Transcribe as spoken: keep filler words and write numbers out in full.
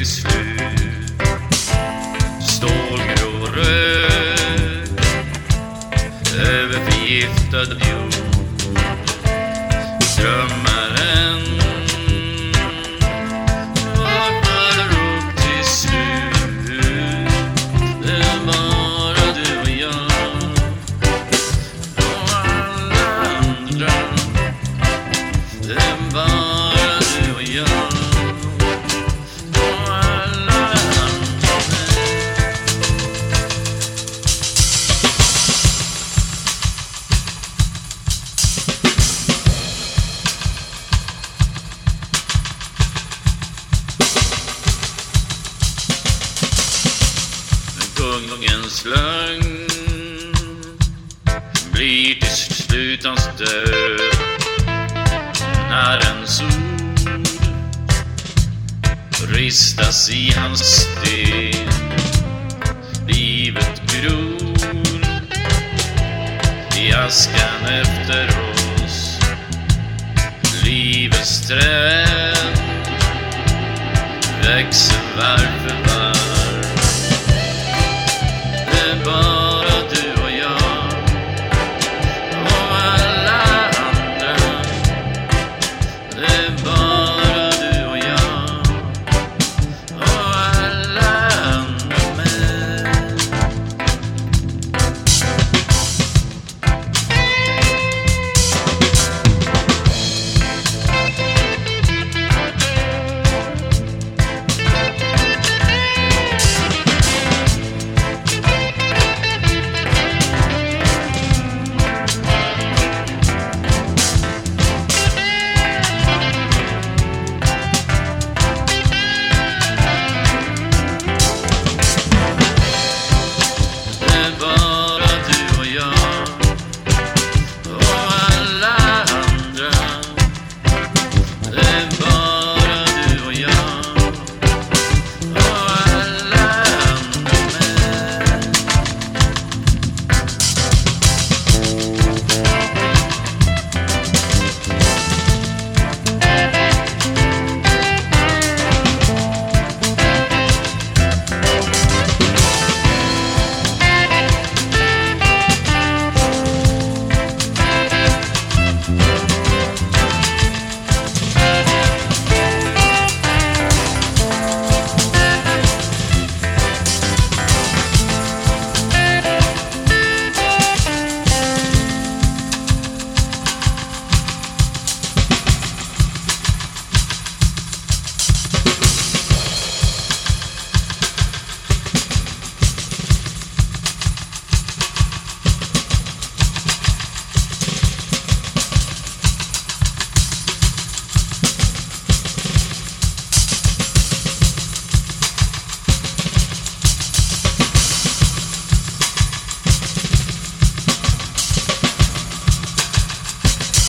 till slut. Stålgrå rök över förgiftad jord. Drömmaren vaknar upp till slut. Det är bara du och jag och alla andra. Det är bara du och jag och alla andra. Kungens lögn blir till slut hans död. När en sol ristas i hans sten, livet gror i askan efter oss. Livets träd växer varv för varv. Det är bara